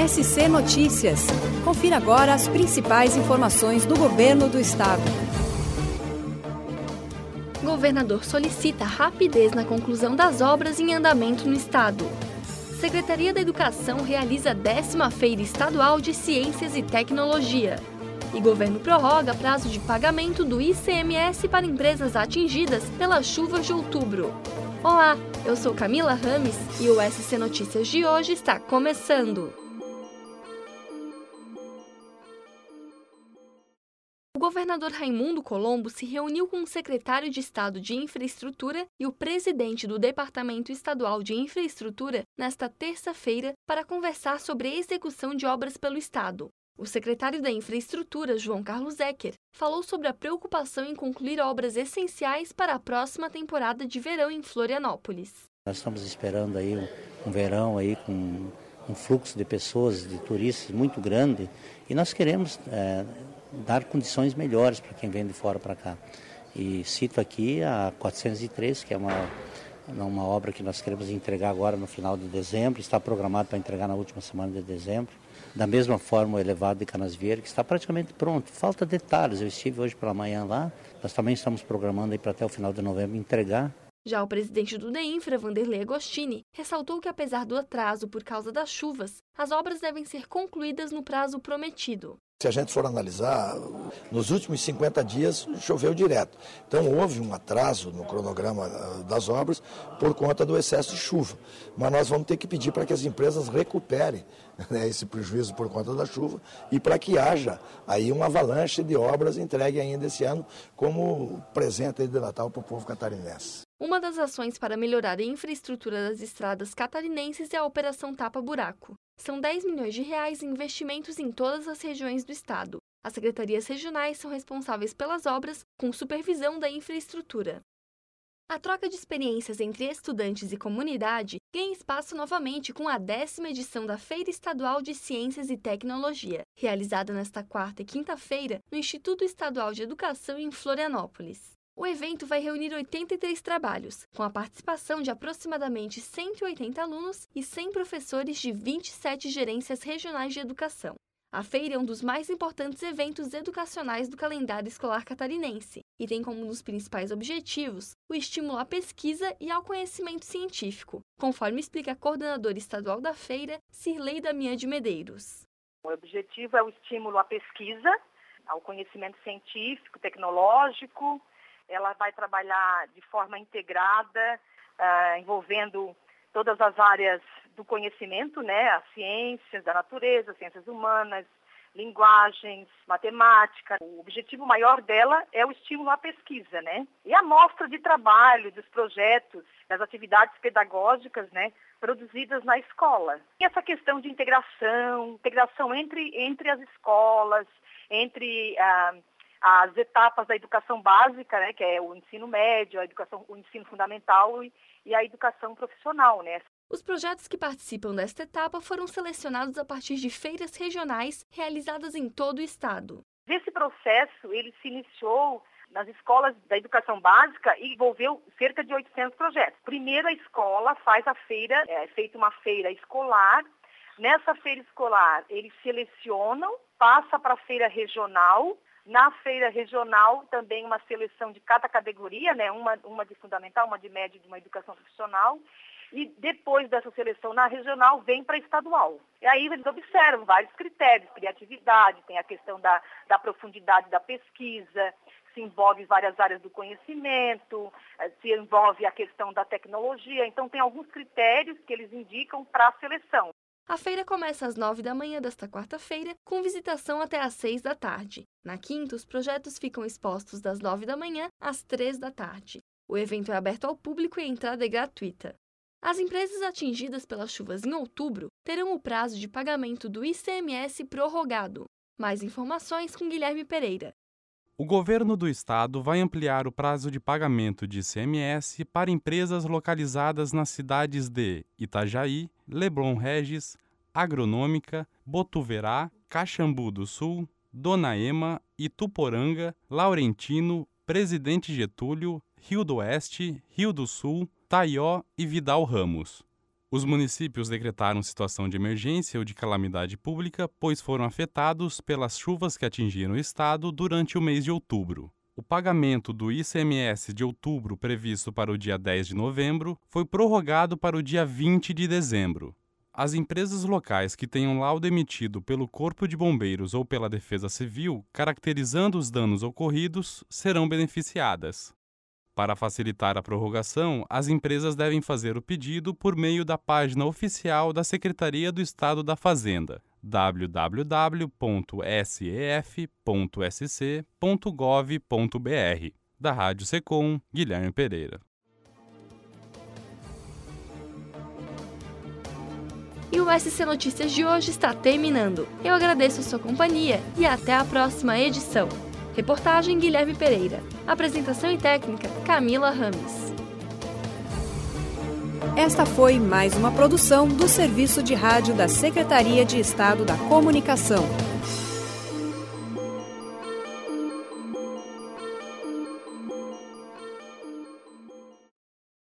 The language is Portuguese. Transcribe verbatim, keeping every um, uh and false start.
S C Notícias. Confira agora as principais informações do Governo do Estado. O governador solicita rapidez na conclusão das obras em andamento no Estado. Secretaria da Educação realiza a décima Feira Estadual de Ciências e Tecnologia. E governo prorroga prazo de pagamento do I C M S para empresas atingidas pelas chuvas de outubro. Olá, eu sou Camila Rames e o S C Notícias de hoje está começando. O governador Raimundo Colombo se reuniu com o secretário de Estado de Infraestrutura e o presidente do Departamento Estadual de Infraestrutura nesta terça-feira para conversar sobre a execução de obras pelo Estado. O secretário da Infraestrutura, João Carlos Ecker, falou sobre a preocupação em concluir obras essenciais para a próxima temporada de verão em Florianópolis. Nós estamos esperando aí um, um verão aí com um fluxo de pessoas, de turistas muito grande, e nós queremos é, dar condições melhores para quem vem de fora para cá. E cito aqui a quatrocentos e três, que é uma, uma obra que nós queremos entregar agora no final de dezembro, está programado para entregar na última semana de dezembro. Da mesma forma o elevado de Canasvieiras, que está praticamente pronto. Falta detalhes, eu estive hoje pela manhã lá, nós também estamos programando aí para até o final de novembro entregar. Já o presidente do DEINFRA, Vanderlei Agostini, ressaltou que apesar do atraso por causa das chuvas, as obras devem ser concluídas no prazo prometido. Se a gente for analisar, nos últimos cinquenta dias choveu direto. Então houve um atraso no cronograma das obras por conta do excesso de chuva. Mas nós vamos ter que pedir para que as empresas recuperem, né, esse prejuízo por conta da chuva e para que haja aí uma avalanche de obras entregue ainda esse ano como presente aí de Natal para o povo catarinense. Uma das ações para melhorar a infraestrutura das estradas catarinenses é a Operação Tapa Buraco. São dez milhões de reais em investimentos em todas as regiões do estado. As secretarias regionais são responsáveis pelas obras, com supervisão da infraestrutura. A troca de experiências entre estudantes e comunidade ganha espaço novamente com a décima edição da Feira Estadual de Ciências e Tecnologia, realizada nesta quarta e quinta-feira no Instituto Estadual de Educação em Florianópolis. O evento vai reunir oitenta e três trabalhos, com a participação de aproximadamente cento e oitenta alunos e cem professores de vinte e sete gerências regionais de educação. A feira é um dos mais importantes eventos educacionais do calendário escolar catarinense e tem como um dos principais objetivos o estímulo à pesquisa e ao conhecimento científico, conforme explica a coordenadora estadual da feira, Cirlei Damião de Medeiros. O objetivo é o estímulo à pesquisa, ao conhecimento científico, tecnológico. Ela vai trabalhar de forma integrada, uh, envolvendo todas as áreas do conhecimento, né? As ciências da natureza, as ciências humanas, linguagens, matemática. O objetivo maior dela é o estímulo à pesquisa, né? E a mostra de trabalho, dos projetos, das atividades pedagógicas, né? Produzidas na escola. E essa questão de integração, integração entre, entre as escolas, entre uh, as etapas da educação básica, né, que é o ensino médio, a educação, o ensino fundamental e, e a educação profissional, né? Os projetos que participam desta etapa foram selecionados a partir de feiras regionais realizadas em todo o estado. Esse processo ele se iniciou nas escolas da educação básica e envolveu cerca de oitocentos projetos. Primeiro a escola faz a feira, é feita uma feira escolar. Nessa feira escolar eles selecionam, passa para a feira regional. Na feira regional, também uma seleção de cada categoria, né? uma, uma de fundamental, uma de média e de uma educação profissional. E depois dessa seleção na regional, vem para a estadual. E aí eles observam vários critérios, criatividade, tem a questão da, da profundidade da pesquisa, se envolve várias áreas do conhecimento, se envolve a questão da tecnologia. Então, tem alguns critérios que eles indicam para a seleção. A feira começa às nove da manhã desta quarta-feira, com visitação até às seis da tarde. Na quinta, os projetos ficam expostos das nove da manhã às três da tarde. O evento é aberto ao público e a entrada é gratuita. As empresas atingidas pelas chuvas em outubro terão o prazo de pagamento do I C M S prorrogado. Mais informações com Guilherme Pereira. O governo do estado vai ampliar o prazo de pagamento de I C M S para empresas localizadas nas cidades de Itajaí, Leblon Regis, Agronômica, Botuverá, Caxambu do Sul, Dona Ema, Ituporanga, Laurentino, Presidente Getúlio, Rio do Oeste, Rio do Sul, Taió e Vidal Ramos. Os municípios decretaram situação de emergência ou de calamidade pública, pois foram afetados pelas chuvas que atingiram o estado durante o mês de outubro. O pagamento do I C M S de outubro, previsto para o dia dez de novembro, foi prorrogado para o dia vinte de dezembro. As empresas locais que tenham laudo emitido pelo Corpo de Bombeiros ou pela Defesa Civil, caracterizando os danos ocorridos, serão beneficiadas. Para facilitar a prorrogação, as empresas devem fazer o pedido por meio da página oficial da Secretaria do Estado da Fazenda, w w w ponto s e f ponto s c ponto gov ponto b r. Da Rádio Secom, Guilherme Pereira. E o S C Notícias de hoje está terminando. Eu agradeço a sua companhia e até a próxima edição. Reportagem Guilherme Pereira. Apresentação e técnica Camila Rames. Esta foi mais uma produção do Serviço de Rádio da Secretaria de Estado da Comunicação.